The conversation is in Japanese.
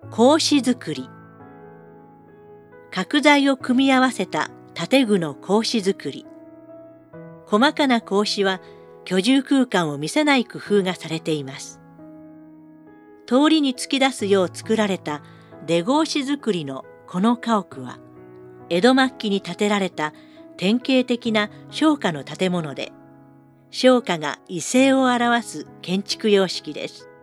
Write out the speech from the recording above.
格子造り。角材を組み合わせた建具の格子造り。細かな格子は居住空間を見せない工夫がされています。通りに突き出すよう作られた出格子造りのこの家屋は、江戸末期に建てられた典型的な商家の建物で、商家が威勢を表す建築様式です。